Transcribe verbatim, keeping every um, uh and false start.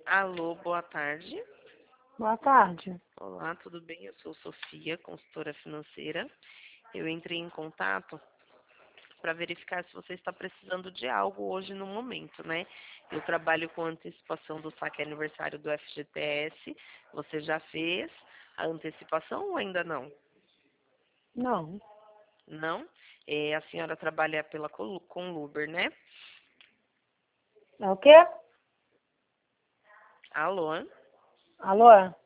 Alô, boa tarde. Boa tarde. Olá, tudo bem? Eu sou Sofia, consultora financeira. Eu entrei em contato para verificar se você está precisando de algo hoje no momento, né? Eu trabalho com antecipação do saque aniversário do F G T S. Você já fez a antecipação ou ainda não? Não. Não? É, a senhora trabalha pela Colu- com Luber, né? É o quê? Alô? Alô?